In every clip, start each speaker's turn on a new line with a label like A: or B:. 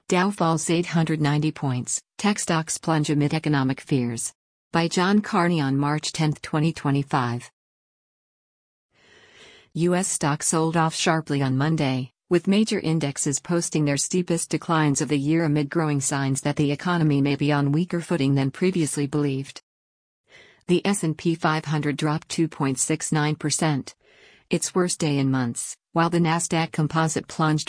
A: Dow falls 890 points, tech stocks plunge amid economic fears. By John Carney on March 10, 2025. U.S. stocks sold off sharply on Monday, with major indexes posting their steepest declines of the year amid growing signs that the economy may be on weaker footing than previously believed. The S&P 500 dropped 2.69%, its worst day in months, while the Nasdaq Composite plunged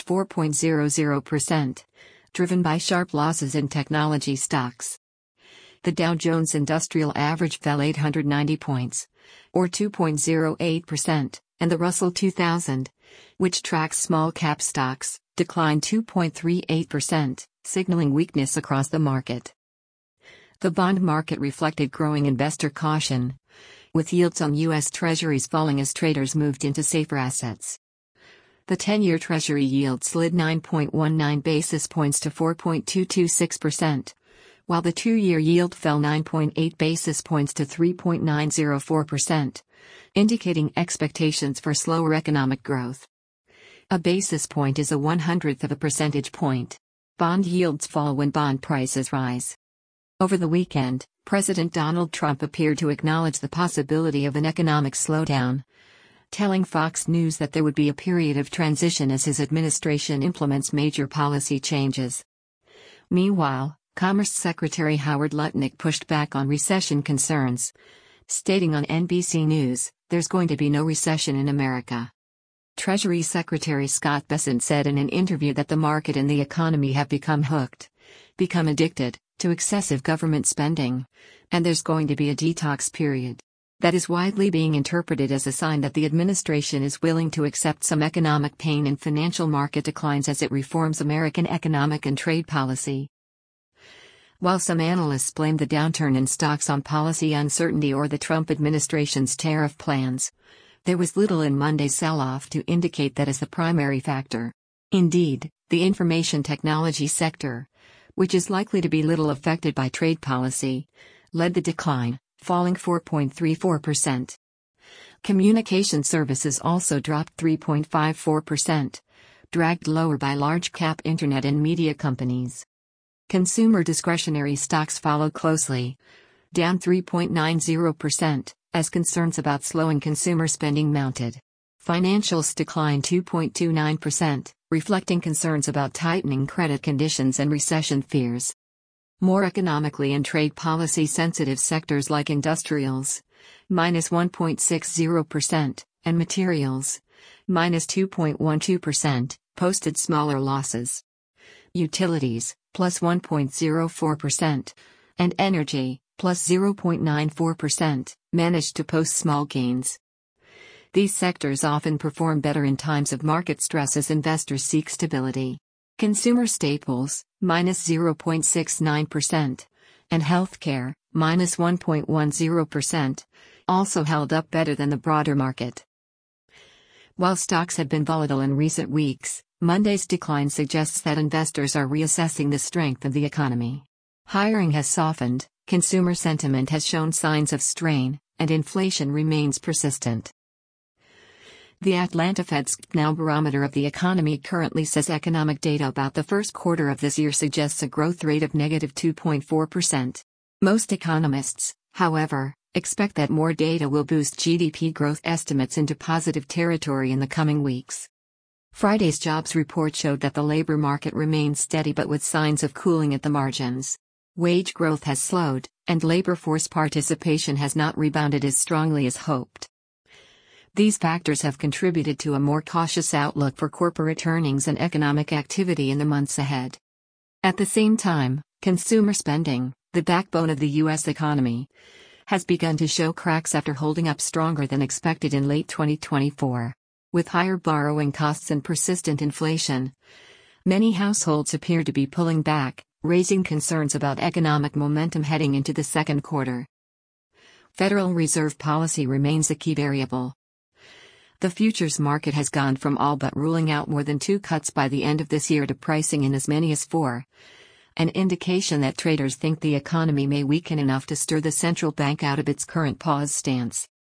A: 4.00%, driven by sharp losses in technology stocks. The Dow Jones Industrial Average fell 890 points, or 2.08%, and the Russell 2000, which tracks small-cap stocks, declined 2.38%, signaling weakness across the market. The bond market reflected growing investor caution, with yields on U.S. Treasuries falling as traders moved into safer assets. The 10-year Treasury yield slid 9.19 basis points to 4.226%, while the 2-year yield fell 9.8 basis points to 3.904%, indicating expectations for slower economic growth. A basis point is a 1/100th of a percentage point. Bond yields fall when bond prices rise. Over the weekend, President Donald Trump appeared to acknowledge the possibility of an economic slowdown, telling Fox News that there would be a period of transition as his administration implements major policy changes. Meanwhile, Commerce Secretary Howard Lutnick pushed back on recession concerns, stating on NBC News, "There's going to be no recession in America." Treasury Secretary Scott Bessent said in an interview that the market and the economy have become addicted, to excessive government spending, and there's going to be a detox period. That is widely being interpreted as a sign that the administration is willing to accept some economic pain and financial market declines as it reforms American economic and trade policy. While some analysts blame the downturn in stocks on policy uncertainty or the Trump administration's tariff plans, there was little in Monday's sell-off to indicate that as the primary factor. Indeed, the information technology sector, which is likely to be little affected by trade policy, led the decline, falling 4.34%. Communication services also dropped 3.54%, dragged lower by large-cap internet and media companies. Consumer discretionary stocks followed closely, down 3.90%, as concerns about slowing consumer spending mounted. Financials declined 2.29%, reflecting concerns about tightening credit conditions and recession fears. More economically and trade policy-sensitive sectors like industrials, minus 1.60%, and materials, minus 2.12%, posted smaller losses. Utilities, plus 1.04%, and energy, plus 0.94%, managed to post small gains. These sectors often perform better in times of market stress as investors seek stability. Consumer staples, minus 0.69%, and healthcare, minus 1.10%, also held up better than the broader market. While stocks have been volatile in recent weeks, Monday's decline suggests that investors are reassessing the strength of the economy. Hiring has softened, consumer sentiment has shown signs of strain, and inflation remains persistent. The Atlanta Fed's Now Barometer of the economy currently says economic data about the first quarter of this year suggests a growth rate of negative 2.4%. Most economists, however, expect that more data will boost GDP growth estimates into positive territory in the coming weeks. Friday's jobs report showed that the labor market remains steady but with signs of cooling at the margins. Wage growth has slowed, and labor force participation has not rebounded as strongly as hoped. These factors have contributed to a more cautious outlook for corporate earnings and economic activity in the months ahead. At the same time, consumer spending, the backbone of the U.S. economy, has begun to show cracks after holding up stronger than expected in late 2024. With higher borrowing costs and persistent inflation, many households appear to be pulling back, raising concerns about economic momentum heading into the second quarter. Federal Reserve policy remains a key variable. The futures market has gone from all but ruling out more than 2 cuts by the end of this year to pricing in as many as 4, an indication that traders think the economy may weaken enough to stir the central bank out of its current pause stance.